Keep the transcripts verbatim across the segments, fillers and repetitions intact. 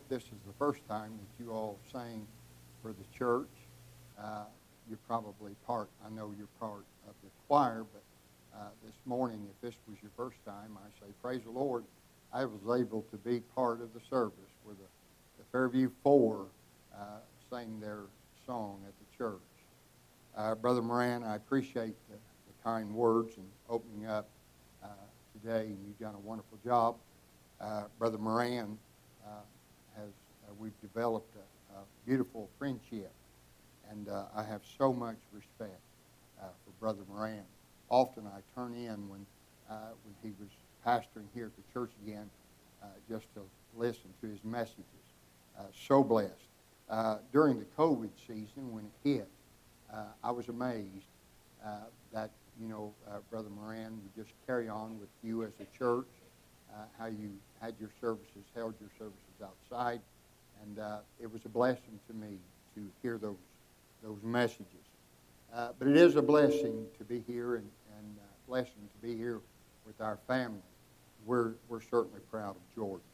if this is the first time that you all sang for the church. Uh, you're probably part, I know you're part of the choir, but uh, this morning, if this was your first time, I say, praise the Lord, I was able to be part of the service where the, the Fairview Four uh, sang their song at the church. Uh, Brother Moran, I appreciate the, the kind words and opening up uh, today, and you've done a wonderful job. Uh, Brother Moran uh, has, uh, we've developed a, a beautiful friendship, and uh, I have so much respect uh, for Brother Moran. Often I turn in when, uh, when he was pastoring here at the church again uh, just to listen to his messages. Uh, so blessed. Uh, during the COVID season when it hit, uh, I was amazed uh, that, you know, uh, Brother Moran would just carry on with you as a church, uh, how you had your services, held your services outside, and uh, it was a blessing to me to hear those, those messages. Uh, but it is a blessing to be here and, and a blessing to be here with our family. We're, we're certainly proud of Jordan.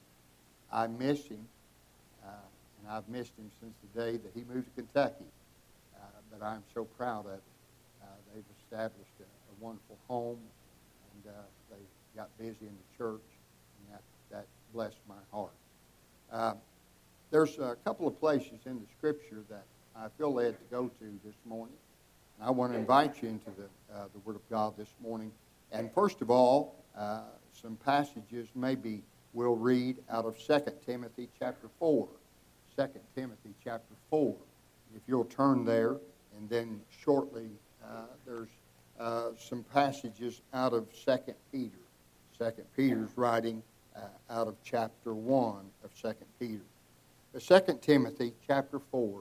I miss him, uh, and I've missed him since the day that he moved to Kentucky. Uh, but I'm so proud of it. Uh, they've established a, a wonderful home, and uh, they got busy in the church, and that, that blessed my heart. Uh, there's a couple of places in the Scripture that I feel led to go to this morning. I want to invite you into the, uh, the Word of God this morning. And first of all, uh, some passages maybe we'll read out of Second Timothy chapter four. Second Timothy chapter four. If you'll turn there, and then shortly uh, there's uh, some passages out of Second Peter. Second Peter's writing uh, out of chapter one of Second Peter. But Second Timothy chapter four.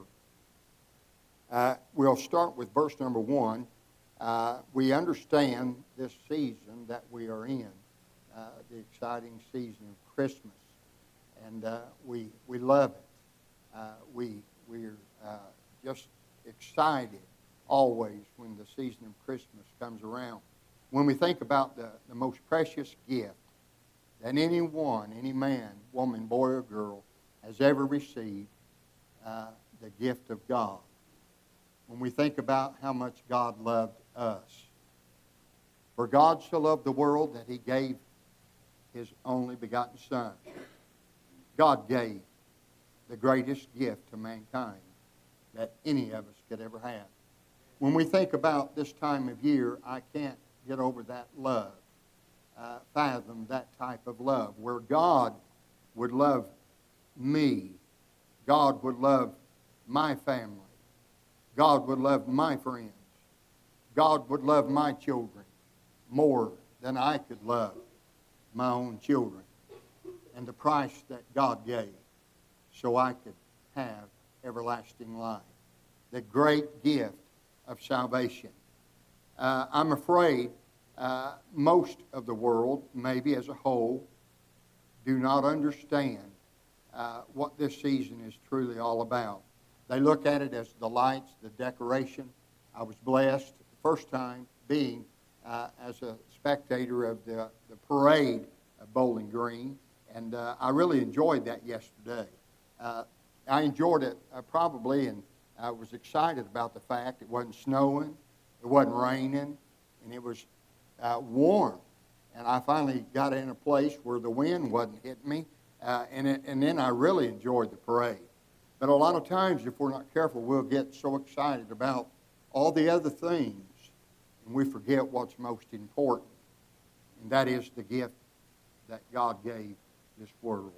Uh, we'll start with verse number one. Uh, we understand this season that we are in, uh, the exciting season of Christmas, and uh, we we love it. Uh, we we're uh, just excited always when the season of Christmas comes around. When we think about the, the most precious gift that anyone, any man, woman, boy, or girl has ever received, uh, the gift of God. When we think about how much God loved us. For God so loved the world that he gave his only begotten Son. God gave the greatest gift to mankind that any of us could ever have. When we think about this time of year, I can't get over that love, uh, fathom that type of love, where God would love me, God would love my family, God would love my friends. God would love my children more than I could love my own children. And the price that God gave so I could have everlasting life. The great gift of salvation. Uh, I'm afraid uh, most of the world, maybe as a whole, do not understand uh, what this season is truly all about. They look at it as the lights, the decoration. I was blessed the first time being uh, as a spectator of the, the parade of Bowling Green, and uh, I really enjoyed that yesterday. Uh, I enjoyed it uh, probably, and I was excited about the fact it wasn't snowing, it wasn't raining, and it was uh, warm. And I finally got in a place where the wind wasn't hitting me, uh, and, it, and then I really enjoyed the parade. But a lot of times, if we're not careful, we'll get so excited about all the other things, and we forget what's most important, and that is the gift that God gave this world.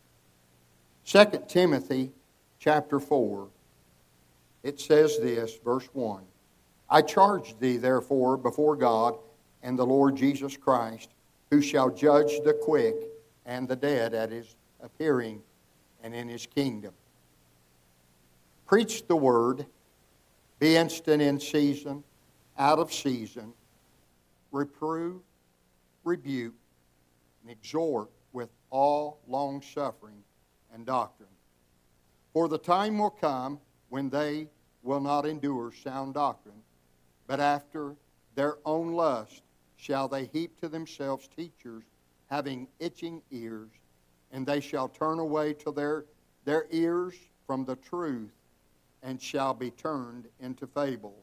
Second Timothy chapter four, it says this, verse one, I charge thee, therefore, before God and the Lord Jesus Christ, who shall judge the quick and the dead at his appearing and in his kingdom. Preach the word, be instant in season, out of season, reprove, rebuke, and exhort with all longsuffering and doctrine. For the time will come when they will not endure sound doctrine, but after their own lust shall they heap to themselves teachers having itching ears, and they shall turn away to their their ears from the truth and shall be turned into fables.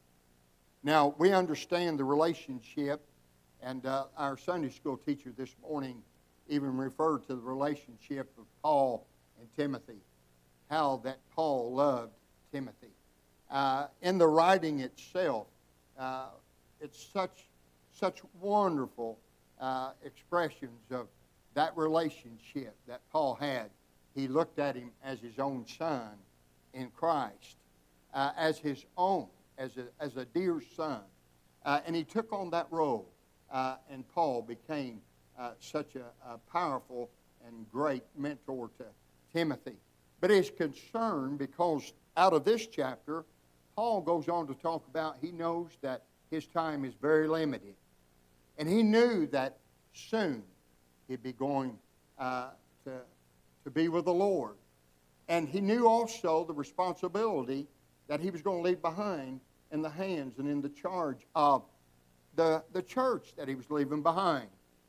Now, we understand the relationship, and uh, our Sunday school teacher this morning even referred to the relationship of Paul and Timothy, how that Paul loved Timothy. Uh, in the writing itself, uh, it's such, such wonderful uh, expressions of that relationship that Paul had. He looked at him as his own son in Christ, uh, as his own, as a, as a dear son. Uh, and he took on that role, uh, and Paul became uh, such a, a powerful and great mentor to Timothy. But he's concerned because out of this chapter, Paul goes on to talk about he knows that his time is very limited. And he knew that soon he'd be going uh, to, to be with the Lord. And he knew also the responsibility that he was going to leave behind in the hands and in the charge of the, the church that he was leaving behind.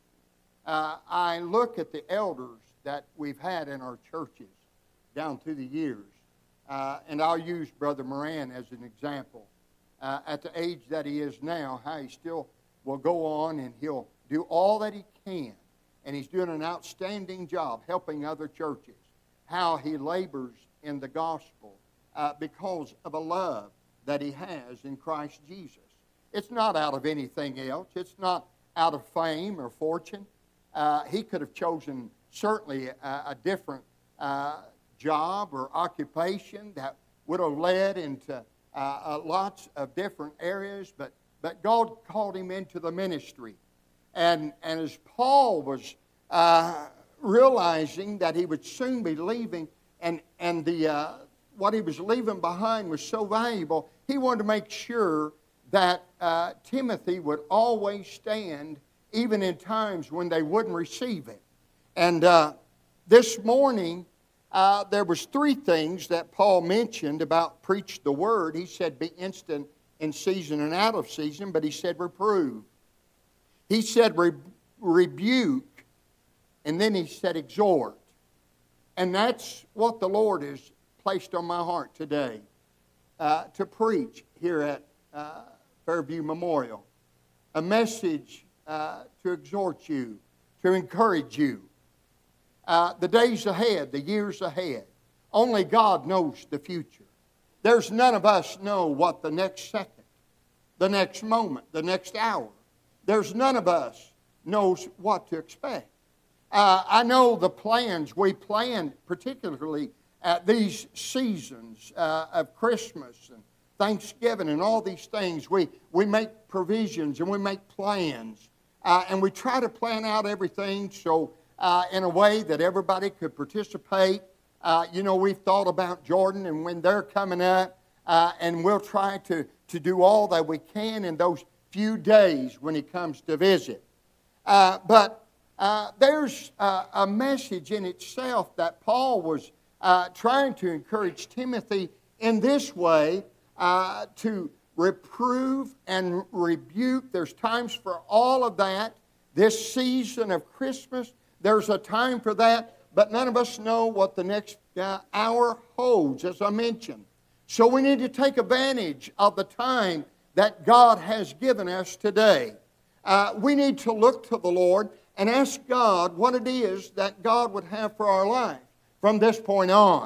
Uh, I look at the elders that we've had in our churches down through the years, uh, and I'll use Brother Moran as an example. Uh, at the age that he is now, how he still will go on and he'll do all that he can, and he's doing an outstanding job helping other churches, how he labors in the gospel uh, because of a love that he has in Christ Jesus. It's not out of anything else. It's not out of fame or fortune. Uh, he could have chosen certainly a, a different uh, job or occupation that would have led into uh, uh, lots of different areas, but, but God called him into the ministry. And, and as Paul was uh, realizing that he would soon be leaving, and, and the, uh, what he was leaving behind was so valuable, he wanted to make sure that uh, Timothy would always stand even in times when they wouldn't receive it. And uh, this morning, uh, there was three things that Paul mentioned about preach the word. He said be instant in season and out of season, but he said reprove. He said re- rebuke, and then he said exhort. And that's what the Lord has placed on my heart today, uh, to preach here at uh, Fairview Memorial. A message uh, to exhort you, to encourage you. Uh, the days ahead, the years ahead, only God knows the future. There's none of us know what the next second, the next moment, the next hour. There's none of us knows what to expect. Uh, I know the plans we planned, particularly at these seasons uh, of Christmas and Thanksgiving and all these things. We, we make provisions and we make plans. Uh, and we try to plan out everything so uh, in a way that everybody could participate. Uh, you know, we've thought about Jordan and when they're coming up, uh, and we'll try to, to do all that we can in those few days when he comes to visit. Uh, but uh, there's uh, a message in itself that Paul was uh, trying to encourage Timothy in this way, uh, to reprove and rebuke. There's times for all of that. This season of Christmas, there's a time for that, but none of us know what the next uh, hour holds, as I mentioned. So we need to take advantage of the time that God has given us today. Uh, we need to look to the Lord and ask God what it is that God would have for our life from this point on.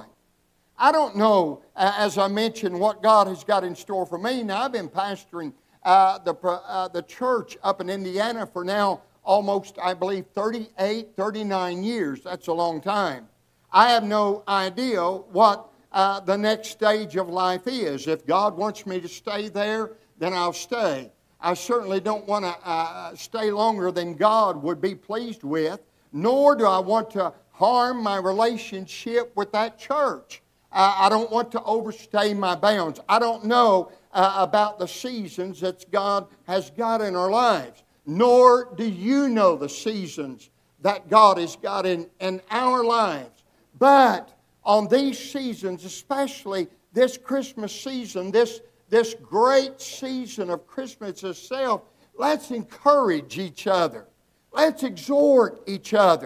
I don't know, uh, as I mentioned, what God has got in store for me. Now, I've been pastoring uh, the, uh, the church up in Indiana for now almost, I believe, thirty-eight, thirty-nine years. That's a long time. I have no idea what uh, the next stage of life is. If God wants me to stay there, then I'll stay. I certainly don't want to uh, stay longer than God would be pleased with, nor do I want to harm my relationship with that church. Uh, I don't want to overstay my bounds. I don't know uh, about the seasons that God has got in our lives, nor do you know the seasons that God has got in, in our lives. But on these seasons, especially this Christmas season, this, this great season of Christmas itself, let's encourage each other. Let's exhort each other.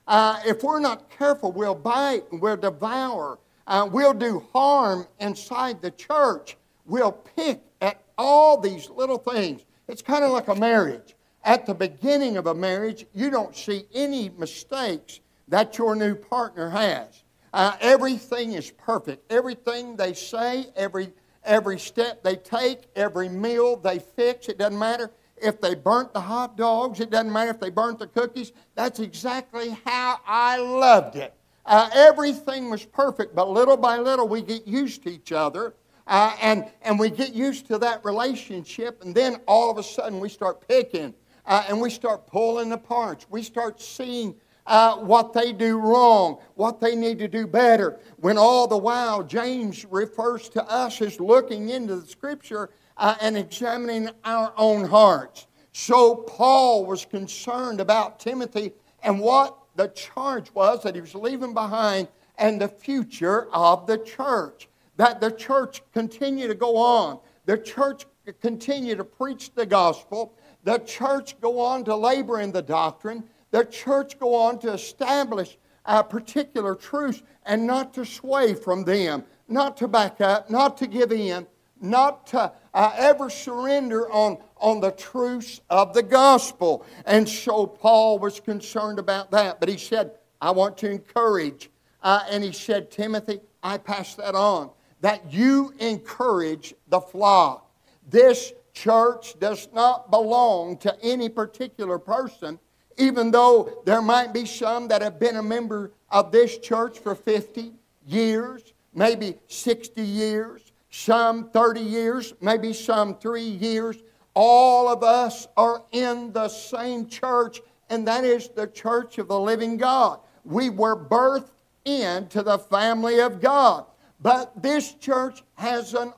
Uh, if we're not careful, we'll bite and we'll devour. Uh, we'll do harm inside the church. We'll pick at all these little things. It's kind of like a marriage. At the beginning of a marriage, you don't see any mistakes that your new partner has. Uh, everything is perfect. Everything they say, every every step they take, every meal they fix, it doesn't matter if they burnt the hot dogs, it doesn't matter if they burnt the cookies. That's exactly how I loved it. Uh, everything was perfect, but little by little we get used to each other, uh, and, and we get used to that relationship, and then all of a sudden we start picking, uh, and we start pulling the parts. We start seeing Uh, what they do wrong, what they need to do better. When all the while James refers to us as looking into the Scripture uh, and examining our own hearts. So Paul was concerned about Timothy and what the charge was that he was leaving behind and the future of the church. That the church continue to go on. The church continue to preach the gospel. The church go on to labor in the doctrine. The church go on to establish uh, particular truths and not to sway from them, not to back up, not to give in, not to uh, ever surrender on, on the truths of the gospel. And so Paul was concerned about that. But he said, I want to encourage. Uh, and he said, Timothy, I pass that on, that you encourage the flock. This church does not belong to any particular person, even though there might be some that have been a member of this church for fifty years, maybe sixty years, some thirty years, maybe some three years. All of us are in the same church, and that is the church of the living God. We were birthed into the family of God. But this church has an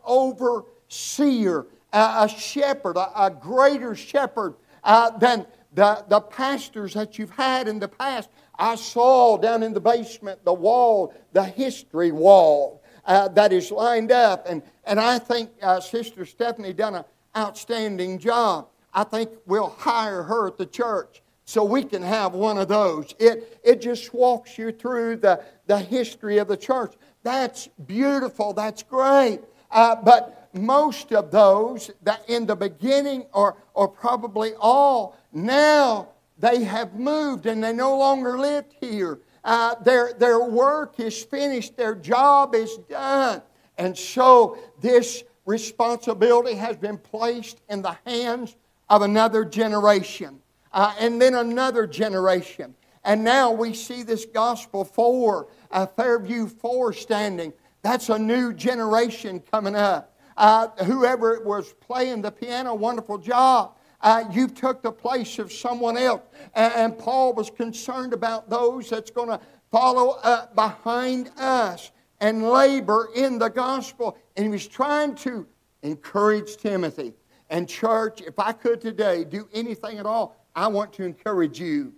overseer, a shepherd, a greater shepherd uh, than The, the pastors that you've had in the past. I saw down in the basement the wall, the history wall uh, that is lined up. And, and I think uh, Sister Stephanie done an outstanding job. I think we'll hire her at the church so we can have one of those. It, it just walks you through the, the history of the church. That's beautiful. That's great. Uh, but most of those that in the beginning, or, or probably all, now they have moved and they no longer live here. Uh, their, their work is finished. Their job is done. And so this responsibility has been placed in the hands of another generation. Uh, and then another generation. And now we see this Gospel four, uh, Fairview four standing. That's a new generation coming up. Uh, whoever was playing the piano, wonderful job. Uh, you took the place of someone else. And, and Paul was concerned about those that's going to follow uh, behind us and labor in the gospel. And he was trying to encourage Timothy. And church, if I could today do anything at all, I want to encourage you.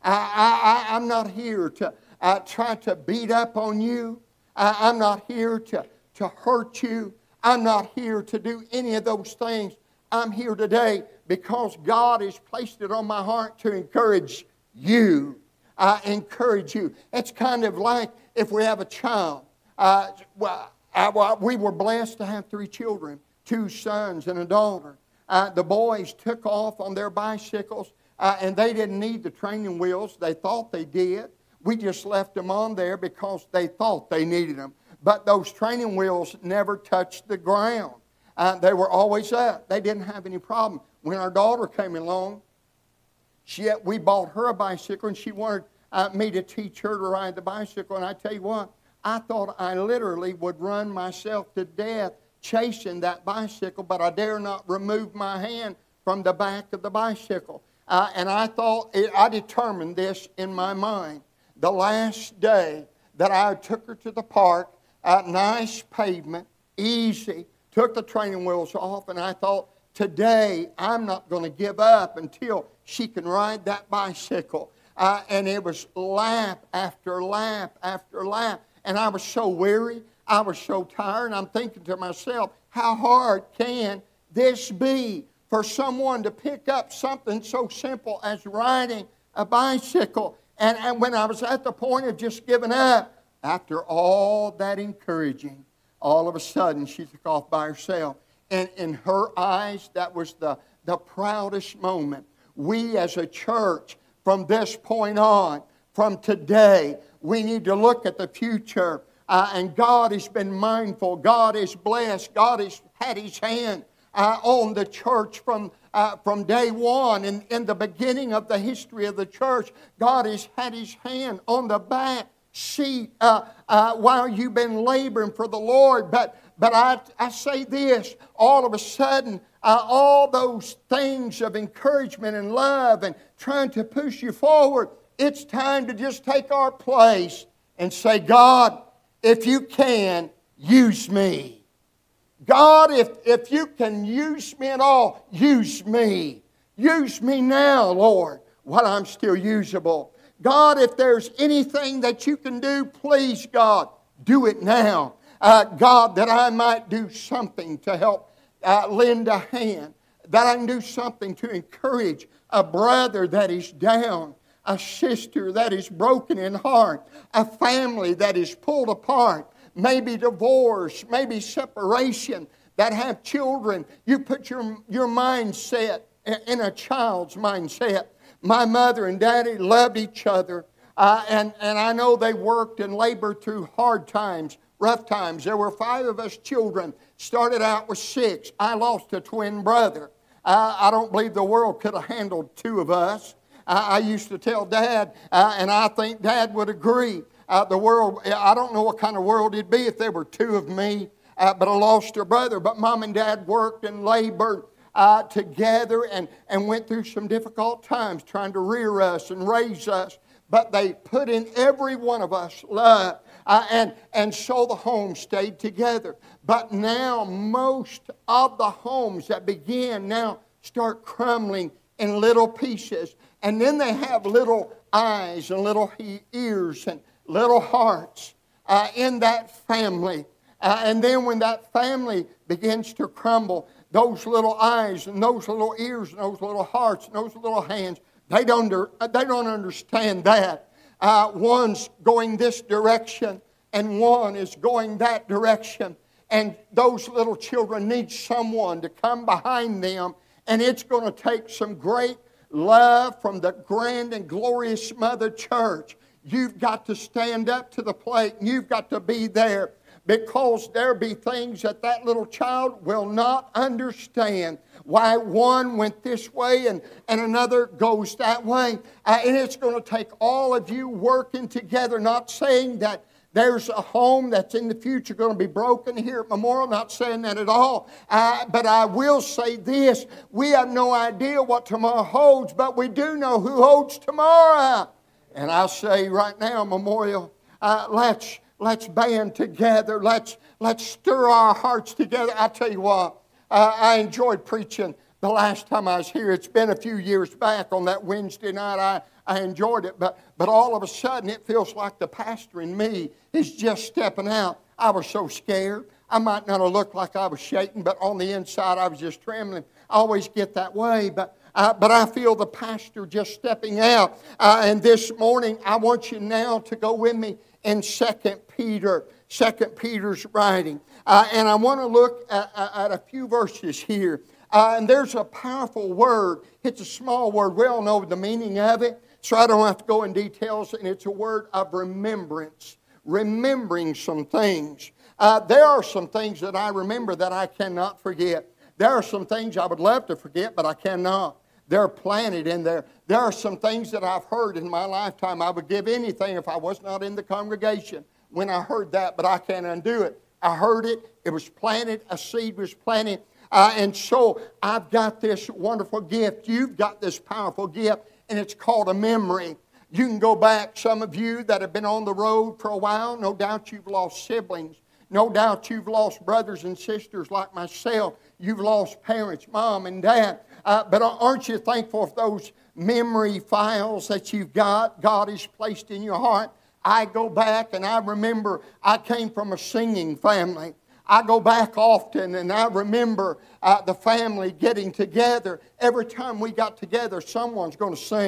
I, I, I'm not here to uh, try to beat up on you. I, I'm not here to, to hurt you. I'm not here to do any of those things. I'm here today because God has placed it on my heart to encourage you. I encourage you. It's kind of like if we have a child. Uh, well, I, well, we were blessed to have three children, two sons and a daughter. Uh, the boys took off on their bicycles, uh, and they didn't need the training wheels. They thought they did. We just left them on there because they thought they needed them. But those training wheels never touched the ground. Uh, they were always up. They didn't have any problem. When our daughter came along, she, we bought her a bicycle, and she wanted uh, me to teach her to ride the bicycle. And I tell you what, I thought I literally would run myself to death chasing that bicycle, but I dare not remove my hand from the back of the bicycle. Uh, and I thought, I determined this in my mind. The last day that I took her to the park, uh, nice pavement, easy, took the training wheels off, and I thought, today I'm not going to give up until she can ride that bicycle. Uh, and it was lap after lap after lap. And I was so weary, I was so tired, and I'm thinking to myself, how hard can this be for someone to pick up something so simple as riding a bicycle? And, and when I was at the point of just giving up, after all that encouraging, all of a sudden she took off by herself. And in her eyes, that was the, the proudest moment. We as a church, from this point on, from today, we need to look at the future. Uh, and God has been mindful. God is blessed. God has had His hand uh, on the church from, uh, from day one. In, in the beginning of the history of the church, God has had His hand on the back seat uh, uh, while you've been laboring for the Lord. But, but I, I say this, all of a sudden, uh, all those things of encouragement and love and trying to push you forward, it's time to just take our place and say, God, if you can, use me. God, if, if you can use me at all, use me. Use me now, Lord, while I'm still usable. God, if there's anything that you can do, please, God, do it now. Uh, God, that I might do something to help uh, lend a hand, that I can do something to encourage a brother that is down, a sister that is broken in heart, a family that is pulled apart, maybe divorce, maybe separation, that have children. You put your, your mindset in a child's mindset. My mother and daddy loved each other, uh, and, and I know they worked and labored through hard times, rough times. There were five of us children, started out with six. I lost a twin brother. Uh, I don't believe the world could have handled two of us. I used to tell Dad, uh, and I think Dad would agree, uh, the world, I don't know what kind of world it'd be if there were two of me, uh, but I lost a brother. But Mom and Dad worked and labored uh, together and, and went through some difficult times trying to rear us and raise us. But they put in every one of us love, uh, and, and so the home stayed together. But now most of the homes that begin now start crumbling in little pieces. And then they have little eyes and little ears and little hearts uh, in that family. Uh, and then when that family begins to crumble, those little eyes and those little ears and those little hearts and those little hands, they don't, they don't understand that. Uh, one's going this direction and one is going that direction. And those little children need someone to come behind them. And it's going to take some great love from the grand and glorious Mother Church. You've got to stand up to the plate. And you've got to be there, because there be things that that little child will not understand. Why one went this way and, and another goes that way. Uh, and it's going to take all of you working together, not saying that there's a home that's in the future going to be broken here at Memorial. Not saying that at all. Uh, but I will say this. We have no idea what tomorrow holds, but we do know who holds tomorrow. And I say right now, Memorial, uh, let's, let's band together. Let's, let's stir our hearts together. I tell you what, uh, I enjoyed preaching the last time I was here. It's been a few years back on that Wednesday night. I I enjoyed it, but, but all of a sudden it feels like the pastor in me is just stepping out. I was so scared. I might not have looked like I was shaking, but on the inside I was just trembling. I always get that way, but, uh, but I feel the pastor just stepping out. Uh, and this morning I want you now to go with me in Second Peter, Second Peter's writing. Uh, and I want to look at, at a few verses here. Uh, and there's a powerful word. It's a small word. We all know the meaning of it. So I don't have to go in details, and it's a word of remembrance, remembering some things. Uh, there are some things that I remember that I cannot forget. There are some things I would love to forget, but I cannot. They're planted in there. There are some things that I've heard in my lifetime. I would give anything if I was not in the congregation when I heard that, but I can't undo it. I heard it. It was planted. A seed was planted. Uh, and so I've got this wonderful gift. You've got this powerful gift. And it's called a memory. You can go back, some of you that have been on the road for a while, no doubt you've lost siblings. No doubt you've lost brothers and sisters like myself. You've lost parents, mom and dad. Uh, but aren't you thankful for those memory files that you've got, God has placed in your heart? I go back and I remember I came from a singing family. I go back often and I remember uh, the family getting together. Every time we got together, someone's going to sing.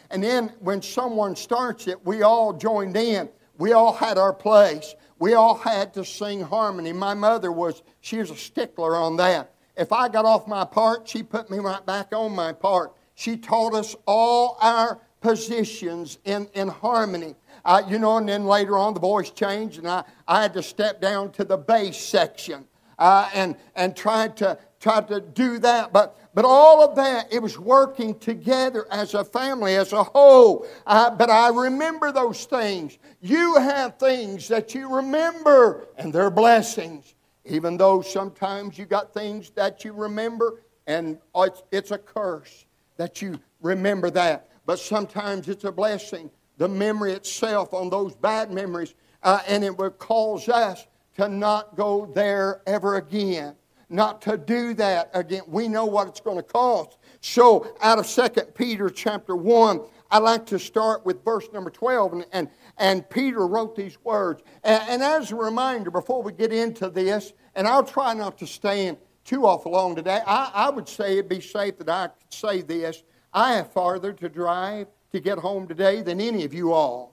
And then when someone starts it, we all joined in. We all had our place. We all had to sing harmony. My mother was, she was a stickler on that. If I got off my part, she put me right back on my part. She taught us all our positions in, in harmony. Uh, you know, and then later on the voice changed, and I, I had to step down to the bass section uh, and, and try to, try to do that. But, but all of that, it was working together as a family, as a whole. Uh, but I remember those things. You have things that you remember, and they're blessings. Even though sometimes you got things that you remember, and it's, it's a curse that you remember that. But sometimes it's a blessing, the memory itself on those bad memories. Uh, and it will cause us to not go there ever again. Not to do that again. We know what it's going to cost. So out of Second Peter chapter one, I like to start with verse number twelve. And, and, and Peter wrote these words. And, and as a reminder, before we get into this, and I'll try not to stand too awful long today, I, I would say it'd be safe that I could say this. I have farther to drive to get home today than any of you all.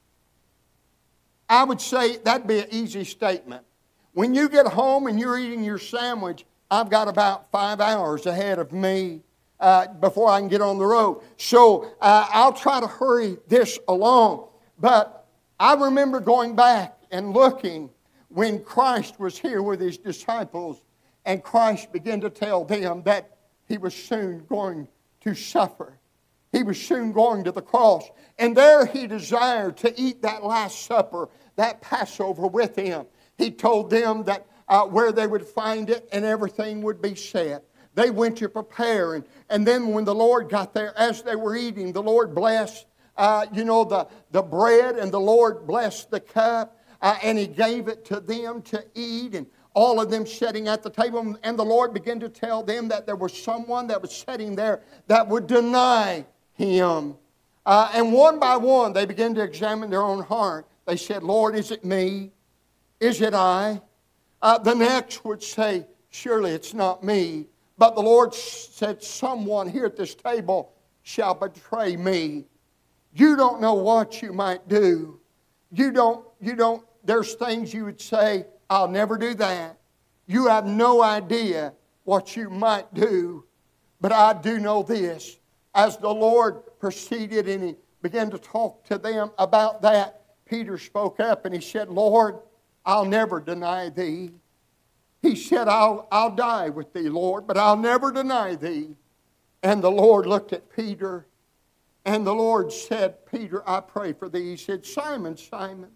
I would say that'd be an easy statement. When you get home and you're eating your sandwich, I've got about five hours ahead of me uh, before I can get on the road. So uh, I'll try to hurry this along. But I remember going back and looking when Christ was here with His disciples, and Christ began to tell them that He was soon going to suffer. He was soon going to the cross. And there He desired to eat that Last Supper, that Passover with Him. He told them that uh, where they would find it and everything would be set. They went to prepare. And, and then when the Lord got there, as they were eating, the Lord blessed, uh, you know, the, the bread, and the Lord blessed the cup. Uh, and He gave it to them to eat. And all of them sitting at the table. And the Lord began to tell them that there was someone that was sitting there that would deny Him. Uh, and one by one, they began to examine their own heart. They said, Lord, is it me? Is it I? Uh, the next would say, surely it's not me. But the Lord said, someone here at this table shall betray me. You don't know what you might do. You don't, you don't, there's things you would say, I'll never do that. You have no idea what you might do. But I do know this. As the Lord proceeded and He began to talk to them about that, Peter spoke up and he said, Lord, I'll never deny Thee. He said, I'll, I'll die with Thee, Lord, but I'll never deny Thee. And the Lord looked at Peter, and the Lord said, Peter, I pray for thee. He said, Simon, Simon.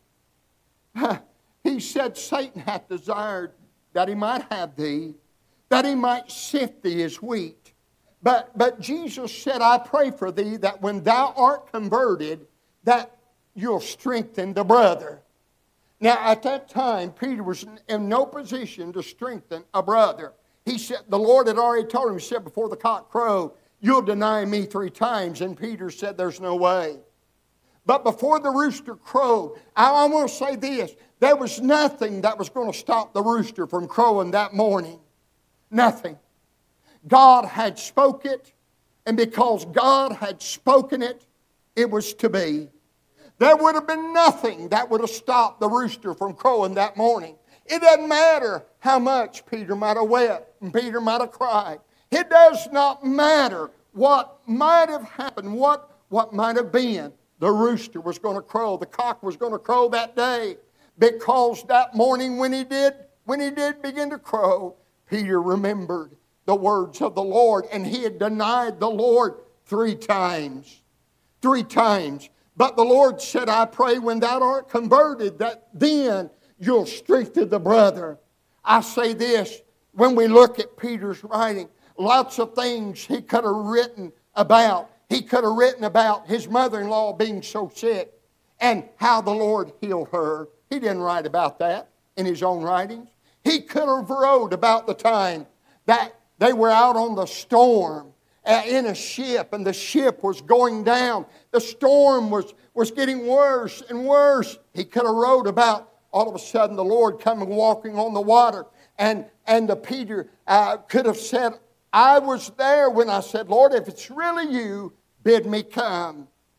He said, Satan hath desired that he might have thee, that he might sift thee as wheat. But, but Jesus said, I pray for thee that when thou art converted, that you'll strengthen the brother. Now, at that time, Peter was in no position to strengthen a brother. He said, the Lord had already told him, He said, before the cock crowed, you'll deny me three times. And Peter said, there's no way. But before the rooster crowed, I, I want to say this. There was nothing that was going to stop the rooster from crowing that morning. Nothing. God had spoke it, and because God had spoken it, it was to be. There would have been nothing that would have stopped the rooster from crowing that morning. It doesn't matter how much Peter might have wept and Peter might have cried. It does not matter what might have happened, what, what might have been. The rooster was going to crow. The cock was going to crow that day. Because that morning when he did, when he did begin to crow, Peter remembered the words of the Lord. And he had denied the Lord three times. Three times. But the Lord said, I pray when thou art converted, that then you'll strengthen the brother. I say this, when we look at Peter's writing, lots of things he could have written about. He could have written about his mother-in-law being so sick and how the Lord healed her. He didn't write about that in his own writings. He could have wrote about the time that they were out on the storm in a ship, and the ship was going down. The storm was, was getting worse and worse. He could have wrote about all of a sudden the Lord coming walking on the water. And, and the Peter uh, could have said, I was there when I said, Lord, if it's really you, bid me come.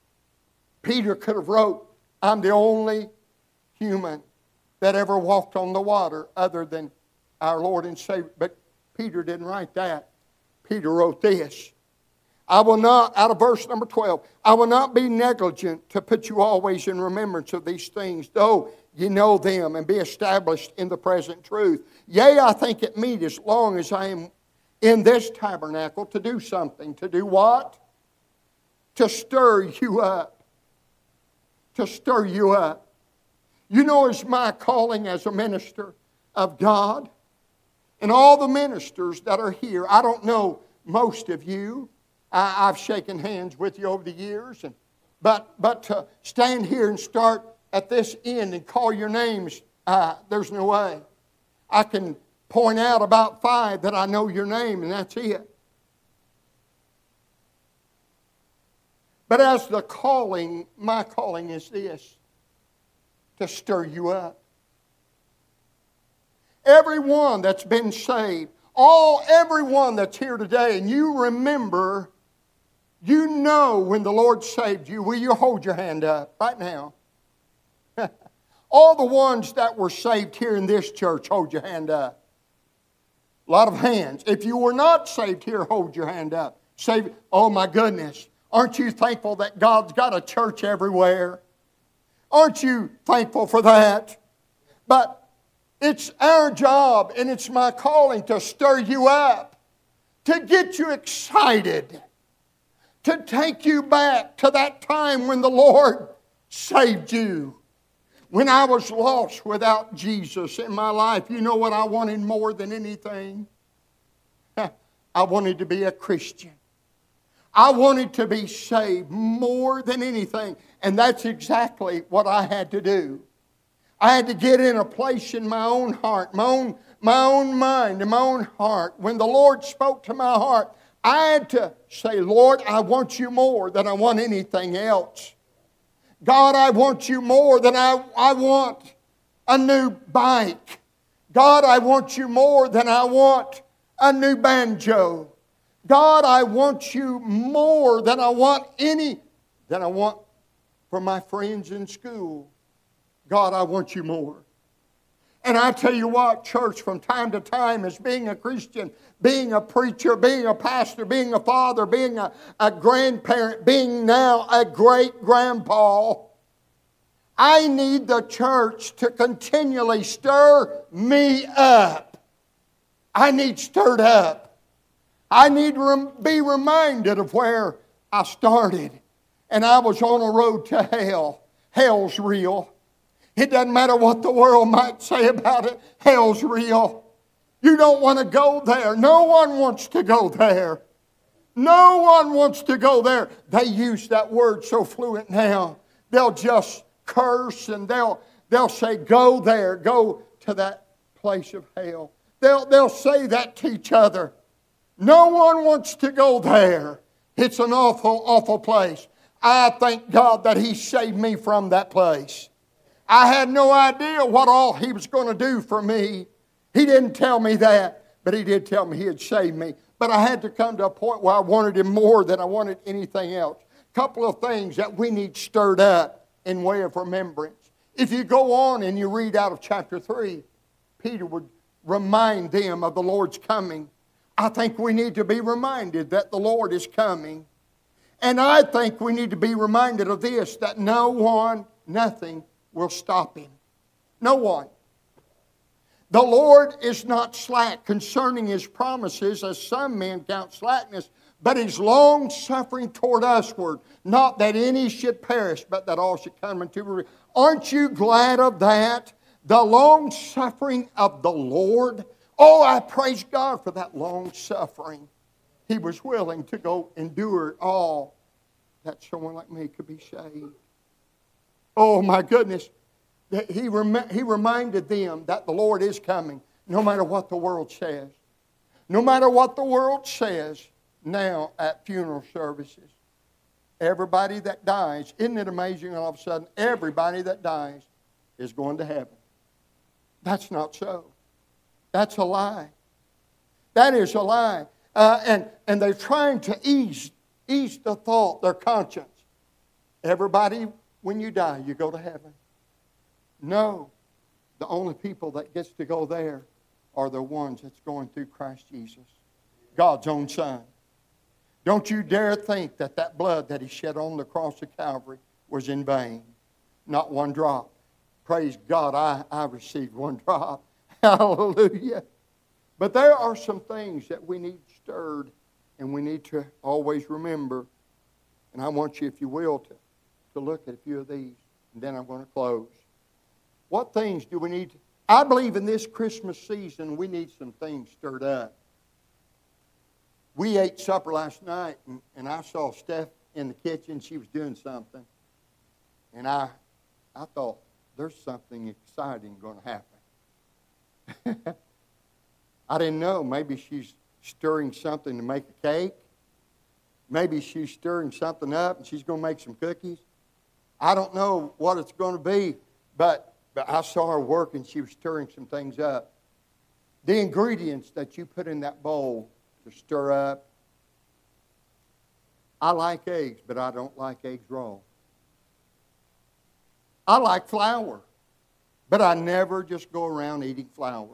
Peter could have wrote, I'm the only human that ever walked on the water other than our Lord and Savior. But Peter didn't write that. Peter wrote this. I will not, out of verse number twelve, I will not be negligent to put you always in remembrance of these things, though ye know them and be established in the present truth. Yea, I think it meet as long as I am in this tabernacle to do something. To do what? To stir you up. To stir you up. You know, it's my calling as a minister of God. And all the ministers that are here, I don't know most of you. I, I've shaken hands with you over the years. And, but, but to stand here and start at this end and call your names, uh, there's no way. I can point out about five that I know your name, and that's it. But as the calling, my calling is this, to stir you up. Everyone that's been saved, all, everyone that's here today, and you remember, you know when the Lord saved you. Will you hold your hand up right now? All the ones that were saved here in this church, hold your hand up. A lot of hands. If you were not saved here, hold your hand up. Save, oh my goodness. Aren't you thankful that God's got a church everywhere? Aren't you thankful for that? But it's our job and it's my calling to stir you up, to get you excited, to take you back to that time when the Lord saved you. When I was lost without Jesus in my life, you know what I wanted more than anything? I wanted to be a Christian. I wanted to be saved more than anything. And that's exactly what I had to do. I had to get in a place in my own heart, my own, my own mind, and my own heart. When the Lord spoke to my heart, I had to say, Lord, I want you more than I want anything else. God, I want you more than I, I want a new bike. God, I want you more than I want a new banjo. God, I want you more than I want any, than I want for my friends in school. God, I want you more. And I tell you what, church, from time to time, as being a Christian, being a preacher, being a pastor, being a father, being a, a grandparent, being now a great-grandpa, I need the church to continually stir me up. I need stirred up. I need to be reminded of where I started. And I was on a road to hell. Hell's real. It doesn't matter what the world might say about it. Hell's real. You don't want to go there. No one wants to go there. No one wants to go there. They use that word so fluent now. They'll just curse and they'll, they'll say, go there. Go to that place of hell. They'll, they'll say that to each other. No one wants to go there. It's an awful, awful place. I thank God that He saved me from that place. I had no idea what all He was going to do for me. He didn't tell me that, but He did tell me He had saved me. But I had to come to a point where I wanted Him more than I wanted anything else. A couple of things that we need stirred up in way of remembrance. If you go on and you read out of chapter three, Peter would remind them of the Lord's coming. I think we need to be reminded that the Lord is coming. And I think we need to be reminded of this, that no one, nothing will stop Him. No one. The Lord is not slack concerning His promises, as some men count slackness, but He's long-suffering toward usward, not that any should perish, but that all should come into repentance. Aren't you glad of that? The long-suffering of the Lord. Oh, I praise God for that long-suffering. He was willing to go endure it all that someone like me could be saved. Oh, my goodness. He, rem- he reminded them that the Lord is coming, no matter what the world says. No matter what the world says now at funeral services. Everybody that dies, isn't it amazing all of a sudden, everybody that dies is going to heaven. That's not so. That's a lie. That is a lie. Uh, and, and they're trying to ease, ease the thought, their conscience. Everybody, when you die, you go to heaven. No. The only people that gets to go there are the ones that's going through Christ Jesus, God's own Son. Don't you dare think that that blood that He shed on the cross of Calvary was in vain. Not one drop. Praise God, I, I received one drop. Hallelujah. But there are some things that we need stirred, and we need to always remember. And I want you, if you will, to, to look at a few of these, and then I'm going to close. What things do we need? To, I believe in this Christmas season we need some things stirred up. We ate supper last night, and, and I saw Steph in the kitchen. She was doing something. And I, I thought, there's something exciting going to happen. I didn't know. Maybe she's stirring something to make a cake. Maybe she's stirring something up and she's going to make some cookies. I don't know what it's going to be, but, but I saw her working. She was stirring some things up. The ingredients that you put in that bowl to stir up, I like eggs, but I don't like eggs raw. I like flour, but I never just go around eating flour.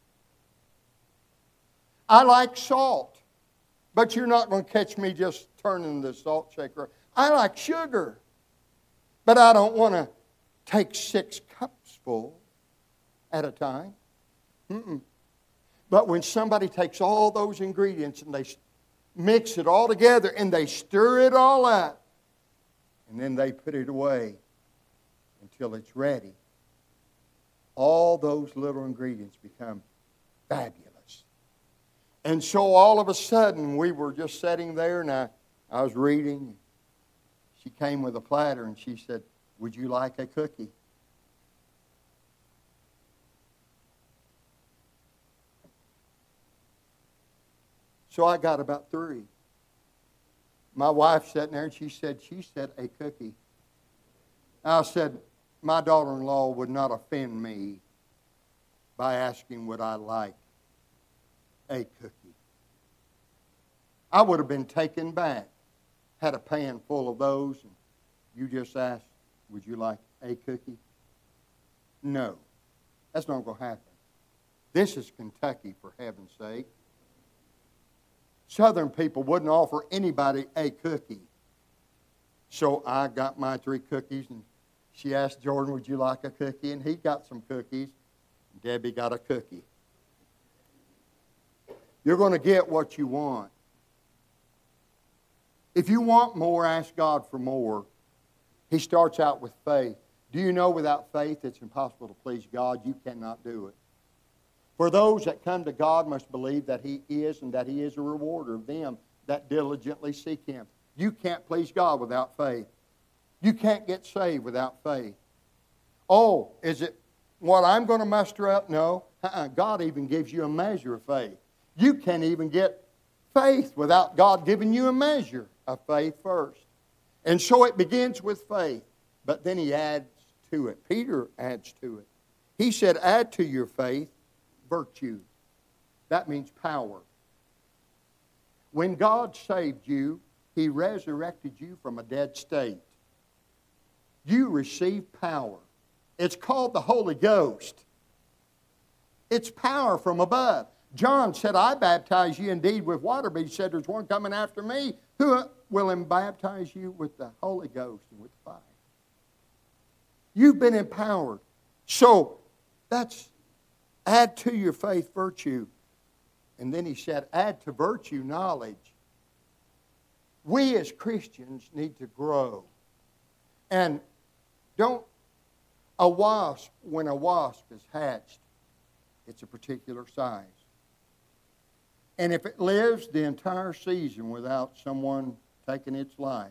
I like salt, but you're not going to catch me just turning the salt shaker. I like sugar, but I don't want to take six cups full at a time. Mm-mm. But when somebody takes all those ingredients and they mix it all together and they stir it all up, and then they put it away until it's ready, all those little ingredients become fabulous. And so all of a sudden, we were just sitting there, and I, I was reading. She came with a platter, and she said, "Would you like a cookie?" So I got about three. My wife sat there, and she said, she said, "A cookie." I said, my daughter-in-law would not offend me by asking would I like a cookie. I would have been taken back, had a pan full of those, and you just asked, would you like a cookie? No, that's not going to happen. This is Kentucky, for heaven's sake. Southern people wouldn't offer anybody a cookie. So I got my three cookies, and she asked Jordan, would you like a cookie? And he got some cookies. Debbie got a cookie. You're going to get what you want. If you want more, ask God for more. He starts out with faith. Do you know without faith it's impossible to please God? You cannot do it. For those that come to God must believe that He is and that He is a rewarder of them that diligently seek Him. You can't please God without faith. You can't get saved without faith. Oh, is it what I'm going to muster up? No. Uh-uh. God even gives you a measure of faith. You can't even get faith without God giving you a measure of faith first. And so it begins with faith, but then He adds to it. Peter adds to it. He said, add to your faith virtue. That means power. When God saved you, He resurrected you from a dead state. You receive power. It's called the Holy Ghost. It's power from above. John said, I baptize you indeed with water, but he said, there's one coming after me who will baptize you with the Holy Ghost and with fire. You've been empowered. So that's add to your faith virtue. And then he said, add to virtue knowledge. We as Christians need to grow. And don't, a wasp, when a wasp is hatched, it's a particular size. And if it lives the entire season without someone taking its life,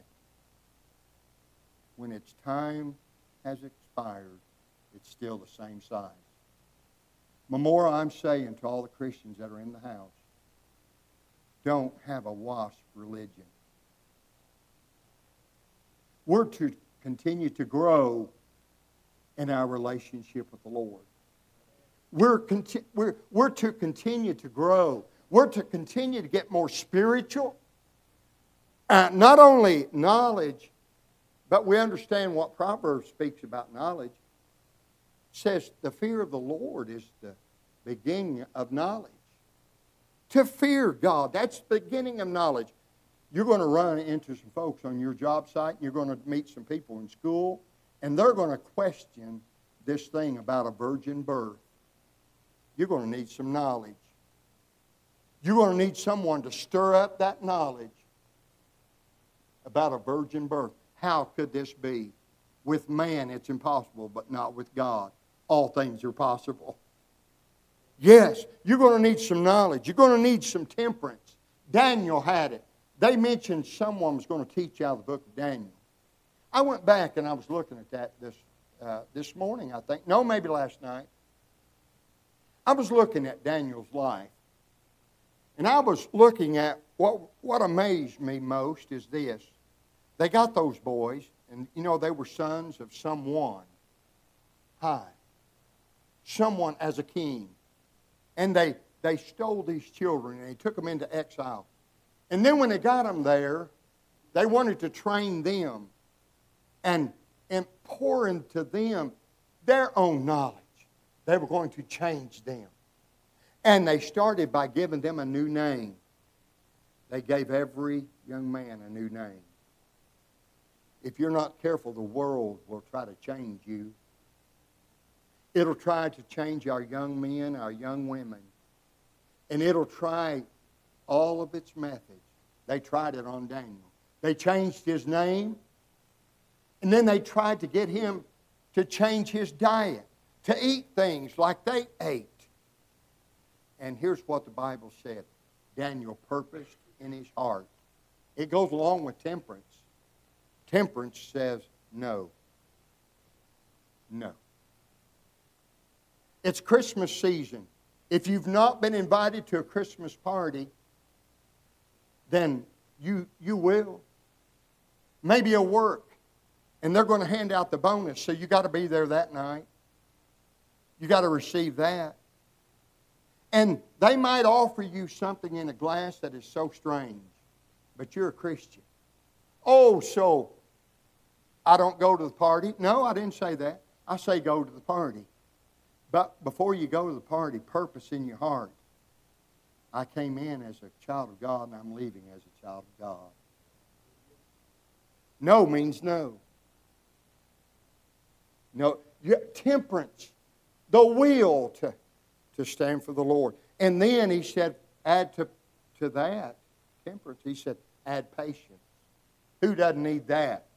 when its time has expired, it's still the same size. The more I'm saying to all the Christians that are in the house, don't have a wasp religion. We're to continue to grow in our relationship with the Lord. We're, conti- we're, we're to continue to grow. We're to continue to get more spiritual. Uh, not only knowledge, But we understand what Proverbs speaks about knowledge. It says the fear of the Lord is the beginning of knowledge. To fear God, that's the beginning of knowledge. You're going to run into some folks on your job site, and you're going to meet some people in school, and they're going to question this thing about a virgin birth. You're going to need some knowledge. You're going to need someone to stir up that knowledge about a virgin birth. How could this be? With man, it's impossible, but not with God. All things are possible. Yes, you're going to need some knowledge. You're going to need some temperance. Daniel had it. They mentioned someone was going to teach out of the book of Daniel. I went back and I was looking at that this, uh, this morning, I think. No, maybe last night. I was looking at Daniel's life. And I was looking at what, what amazed me most is this. They got those boys, and you know, they were sons of someone high. Someone as a king. And they, they stole these children and they took them into exile. And then when they got them there, they wanted to train them and, and pour into them their own knowledge. They were going to change them. And they started by giving them a new name. They gave every young man a new name. If you're not careful, the world will try to change you. It'll try to change our young men, our young women. And it'll try all of its methods. They tried it on Daniel. They changed his name. And then they tried to get him to change his diet, to eat things like they ate. And here's what the Bible said. Daniel purposed in his heart. It goes along with temperance. Temperance says no. No. It's Christmas season. If you've not been invited to a Christmas party, then you, you will. Maybe a work, and they're going to hand out the bonus, so you got to be there that night. You got to receive that. And they might offer you something in a glass that is so strange, but you're a Christian. Oh, so I don't go to the party? No, I didn't say that. I say go to the party. But before you go to the party, purpose in your heart. I came in as a child of God, and I'm leaving as a child of God. No means no. No, temperance, the will to, to stand for the Lord. And then he said, add to, to that, temperance, he said, add patience. Who doesn't need that?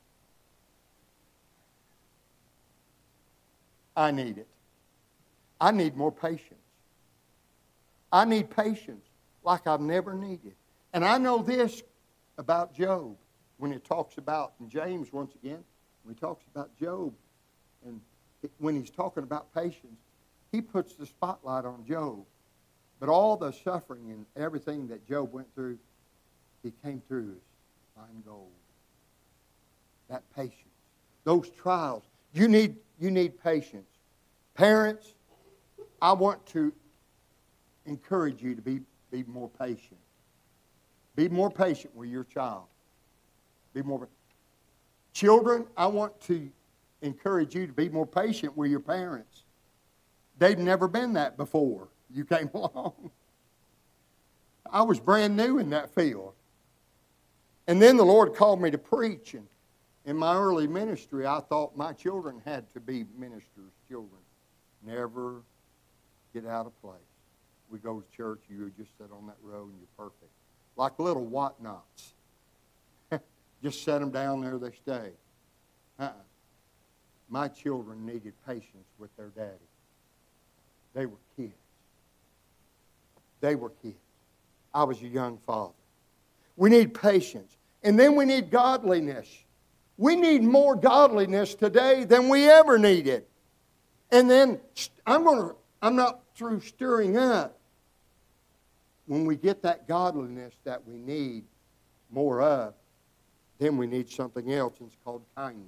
I need it. I need more patience. I need patience like I've never needed. And I know this about Job when it talks about, in James once again, when he talks about Job, and when he's talking about patience, he puts the spotlight on Job. But all the suffering and everything that Job went through, he came through as fine gold. That patience. Those trials. You need, you need patience. Parents, I want to encourage you to be, be more patient. Be more patient with your child. Be more. Children, I want to encourage you to be more patient with your parents. They've never been that before you came along. I was brand new in that field. And then the Lord called me to preach. And in my early ministry, I thought my children had to be ministers' children. Never get out of place. We go to church, you just sit on that row and you're perfect. Like little whatnots. Just set them down there, they stay. Uh-uh. My children needed patience with their daddy. They were kids. They were kids. I was a young father. We need patience. And then we need godliness. We need more godliness today than we ever needed. And then I'm going to, I'm not through stirring up. When we get that godliness that we need more of, then we need something else, and it's called kindness.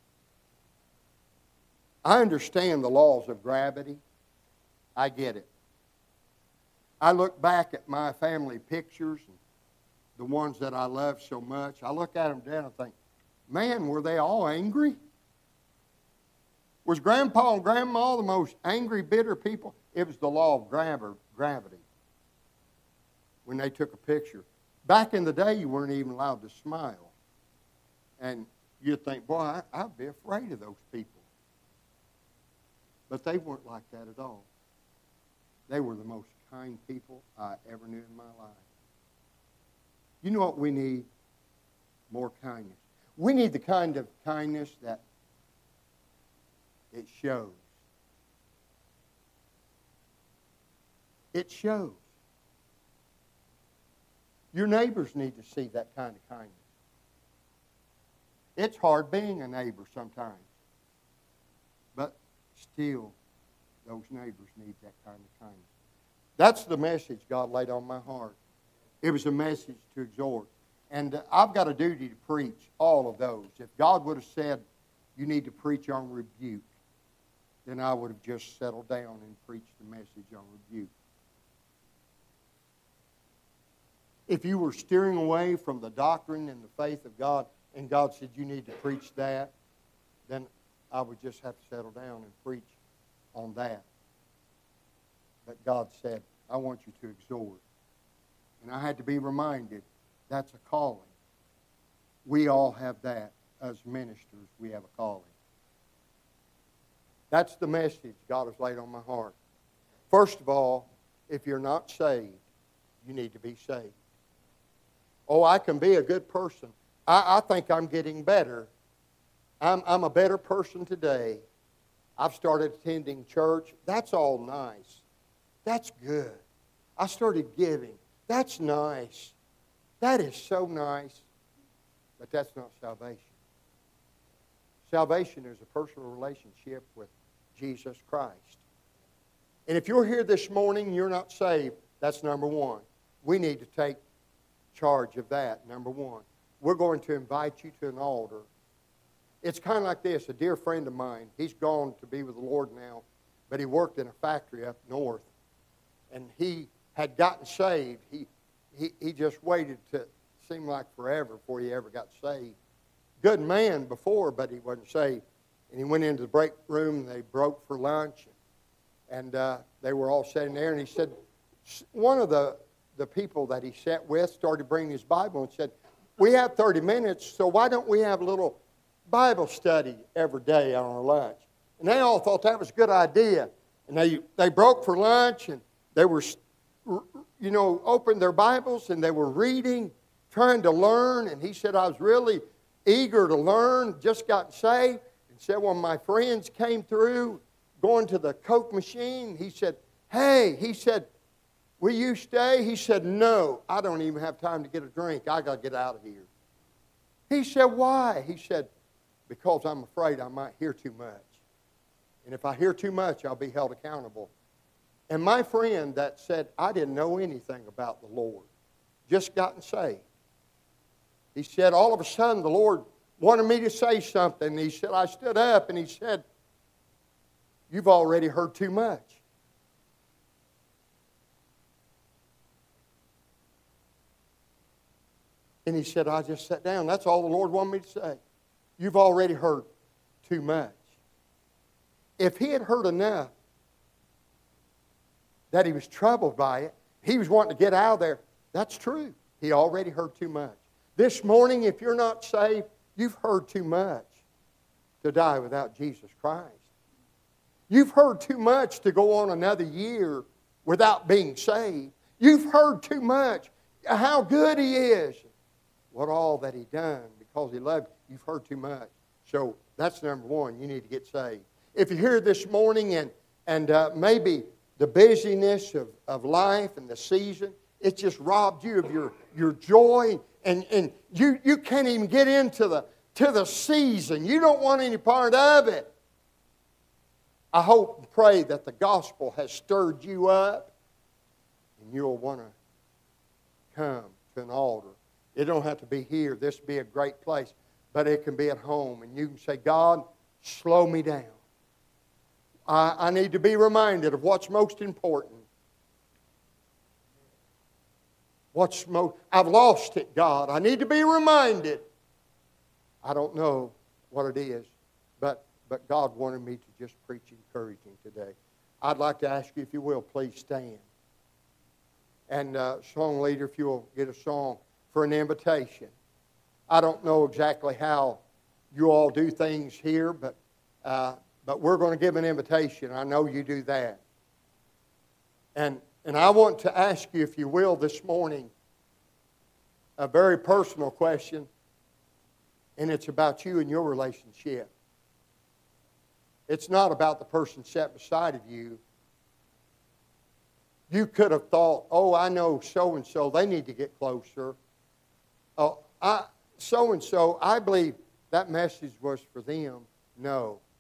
I understand the laws of gravity. I get it. I look back at my family pictures, and the ones that I love so much. I look at them down and think, Man, were they all angry? Was Grandpa and Grandma the most angry, bitter people? It was the law of gravity when they took a picture. Back in the day, you weren't even allowed to smile. And you'd think, boy, I, I'd be afraid of those people. But they weren't like that at all. They were the most kind people I ever knew in my life. You know what we need? More kindness. We need the kind of kindness that it shows. It shows. Your neighbors need to see that kind of kindness. It's hard being a neighbor sometimes. But still, those neighbors need that kind of kindness. That's the message God laid on my heart. It was a message to exhort. And uh, I've got a duty to preach all of those. If God would have said, you need to preach on rebuke, then I would have just settled down and preached the message on rebuke. If you were steering away from the doctrine and the faith of God, and God said you need to preach that, then I would just have to settle down and preach on that. But God said, I want you to exhort. And I had to be reminded, that's a calling. We all have that. As ministers, we have a calling. That's the message God has laid on my heart. First of all, if you're not saved, you need to be saved. Oh, I can be a good person. I, I think I'm getting better. I'm, I'm a better person today. I've started attending church. That's all nice. That's good. I started giving. That's nice. That is so nice. But that's not salvation. Salvation is a personal relationship with Jesus Christ. And if you're here this morning and you're not saved, that's number one. We need to take charge of that, number one. We're going to invite you to an altar. It's kind of like this. A dear friend of mine, he's gone to be with the Lord now, but he worked in a factory up north. And he had gotten saved. He, he, he just waited to seem like forever before he ever got saved. Good man before, but he wasn't saved. And he went into the break room, and they broke for lunch. And uh, they were all sitting there, and he said, one of the, the people that he sat with started bringing his Bible and said, we have thirty minutes, so why don't we have a little Bible study every day on our lunch? And they all thought that was a good idea. And they, they broke for lunch, and they were, you know, opened their Bibles, and they were reading, trying to learn. And he said, I was really eager to learn, just got saved. And said, when my friends came through, going to the Coke machine, he said, hey, he said, will you stay? He said, no, I don't even have time to get a drink. I got to get out of here. He said, why? He said, because I'm afraid I might hear too much. And if I hear too much, I'll be held accountable. And my friend that said, I didn't know anything about the Lord, just gotten saved. He said, all of a sudden, the Lord wanted me to say something. And he said, I stood up and he said, you've already heard too much. And he said, I just sat down. That's all the Lord wanted me to say. You've already heard too much. If he had heard enough that he was troubled by it, he was wanting to get out of there, that's true. He already heard too much. This morning, if you're not saved, you've heard too much to die without Jesus Christ. You've heard too much to go on another year without being saved. You've heard too much how good He is, what all that He done because He loved you. You've heard too much. So that's number one. You need to get saved. If you're here this morning and, and uh, maybe the busyness of, of life and the season, it's just robbed you of your, your joy, and, and you, you can't even get into the, to the season. You don't want any part of it. I hope and pray that the gospel has stirred you up and you'll want to come to an altar. It don't have to be here. This would be a great place, but it can be at home. And you can say, God, slow me down. I, I need to be reminded of what's most important. What's most, I've lost it, God. I need to be reminded. I don't know what it is, but, but God wanted me to just preach encouraging today. I'd like to ask you, if you will, please stand. And uh, song leader, if you'll get a song for an invitation. I don't know exactly how you all do things here, but uh, but we're going to give an invitation. I know you do that. And and I want to ask you, if you will, this morning, a very personal question, and it's about you and your relationship. It's not about the person sat beside of you. You could have thought, oh, I know so-and-so, they need to get closer. Oh, I so-and-so, I believe that message was for them. No.